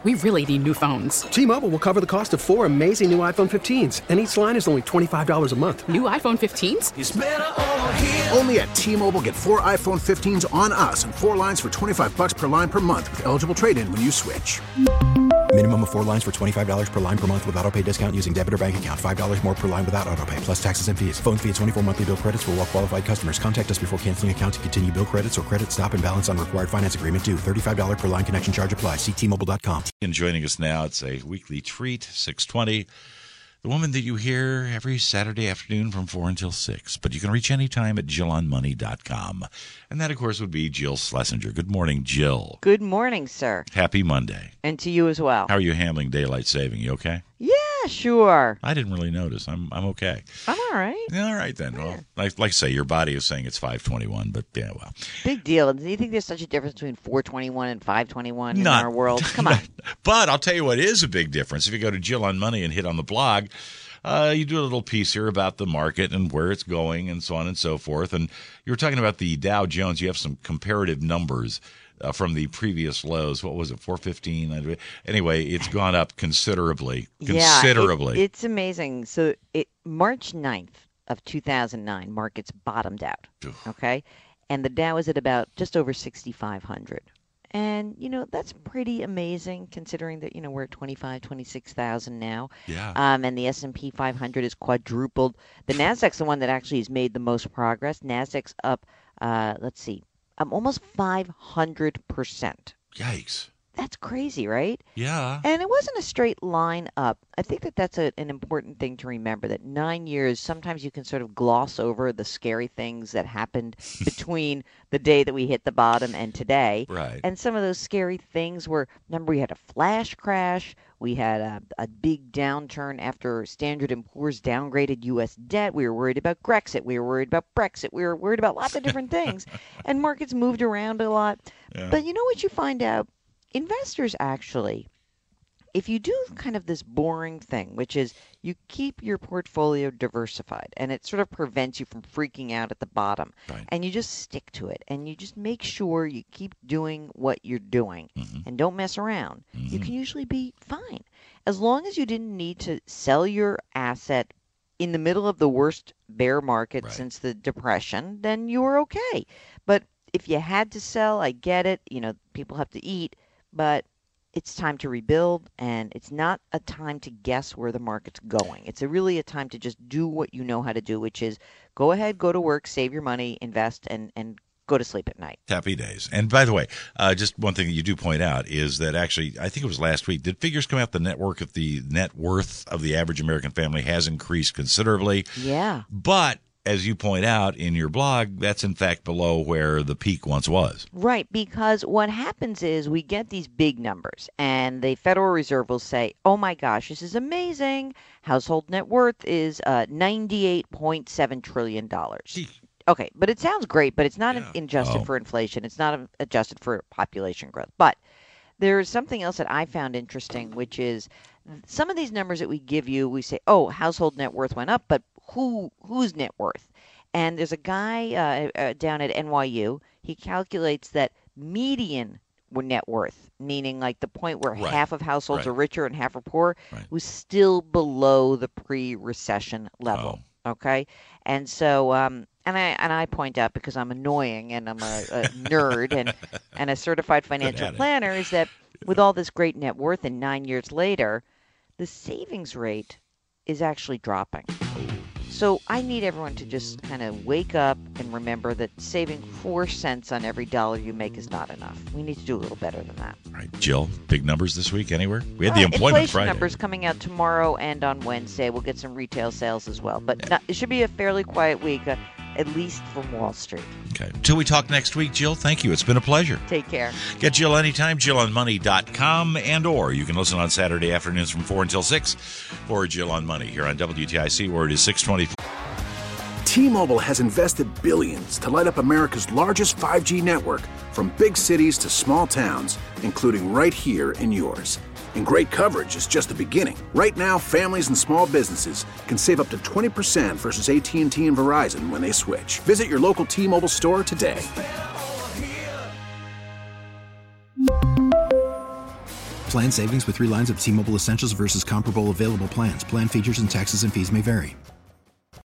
We really need new phones. T-Mobile will cover the cost of 4 amazing new iPhone 15s, and each line is only $25 a month. New iPhone 15s? It's better over here. Only at T-Mobile, get 4 iPhone 15s on us and 4 lines for $25 per line per month with eligible trade-in when you switch. Minimum of 4 lines for $25 per line per month with autopay discount using debit or bank account. $5 more per line without autopay, plus taxes and fees. Phone fee at 24 monthly bill credits for well-qualified customers. Contact us before canceling account to continue bill credits or credit stop and balance on required finance agreement due. $35 per line connection charge applies. See T-Mobile.com. And joining us now, it's a weekly treat, 6:20. The woman that you hear every Saturday afternoon from 4 until 6. But you can reach anytime at JillOnMoney.com. And that, of course, would be Jill Schlesinger. Good morning, Jill. Good morning, sir. Happy Monday. And to you as well. How are you handling daylight saving? You okay? Yeah, sure. I didn't really notice. I'm okay. I'm all right. Yeah, all right, then. Well, like I say, your body is saying it's 5:21, but yeah, well. Big deal. Do you think there's such a difference between 4:21 and 5:21 in our world? Come on. But I'll tell you what is a big difference. If you go to Jill on Money and hit on the blog, you do a little piece here about the market and where it's going and so on and so forth. And you were talking about the Dow Jones. You have some comparative numbers from the previous lows. What was it, 415? Anyway, it's gone up considerably. Considerably. Yeah, it's amazing. So March 9th of 2009, markets bottomed out, okay? And the Dow is at about just over 6,500. And, that's pretty amazing considering that, we're at 26,000 now. Yeah. And the S&P 500 is quadrupled. The Nasdaq's the one that actually has made the most progress. Nasdaq's up, almost 500%. Yikes. That's crazy, right? Yeah. And it wasn't a straight line up. I think that that's an important thing to remember, that 9 years, sometimes you can sort of gloss over the scary things that happened between the day that we hit the bottom and today. Right. And some of those scary things were, remember, we had a flash crash. We had a big downturn after Standard & Poor's downgraded U.S. debt. We were worried about Grexit. We were worried about Brexit. We were worried about lots of different things. And markets moved around a lot. Yeah. But you know what you find out? Investors actually, if you do kind of this boring thing, which is you keep your portfolio diversified and it sort of prevents you from freaking out at the bottom, right, and you just stick to it and you just make sure you keep doing what you're doing and don't mess around, you can usually be fine. As long as you didn't need to sell your asset in the middle of the worst bear market since the Depression, then you were okay. But if you had to sell, I get it. People have to eat. But it's time to rebuild, and it's not a time to guess where the market's going. It's really a time to just do what you know how to do, which is go ahead, go to work, save your money, invest, and go to sleep at night. Happy days. And by the way, just one thing that you do point out is that actually, I think it was last week, did figures come out the net worth of the average American family has increased considerably. Yeah. But as you point out in your blog, that's in fact below where the peak once was. Right, because what happens is we get these big numbers, and the Federal Reserve will say, oh my gosh, this is amazing. Household net worth is $98.7 trillion. Okay, but it sounds great, but it's not adjusted for inflation. It's not adjusted for population growth. But there's something else that I found interesting, which is some of these numbers that we give you, we say, oh, household net worth went up, but whose net worth? And there's a guy down at NYU. He calculates that median net worth, meaning like the point where half of households are richer and half are poor, was still below the pre-recession level. Okay, and so and I point out, because I'm annoying and I'm a nerd and a certified financial planner, is that with all this great net worth and 9 years later, the savings rate is actually dropping. So I need everyone to just kind of wake up and remember that saving 4 cents on every dollar you make is not enough. We need to do a little better than that. All right, Jill, big numbers this week anywhere? We had the employment inflation Friday. Numbers coming out tomorrow and on Wednesday. We'll get some retail sales as well. But it should be a fairly quiet week, at least from Wall Street. Okay. Until we talk next week, Jill, thank you. It's been a pleasure. Take care. Get Jill anytime, JillOnMoney.com, or you can listen on Saturday afternoons from 4 until 6 for Jill on Money here on WTIC, where it is 6:24. T-Mobile has invested billions to light up America's largest 5G network, from big cities to small towns, including right here in yours. And great coverage is just the beginning. Right now, families and small businesses can save up to 20% versus AT&T and Verizon when they switch. Visit your local T-Mobile store today. Plan savings with 3 lines of T-Mobile Essentials versus comparable available plans. Plan features and taxes and fees may vary.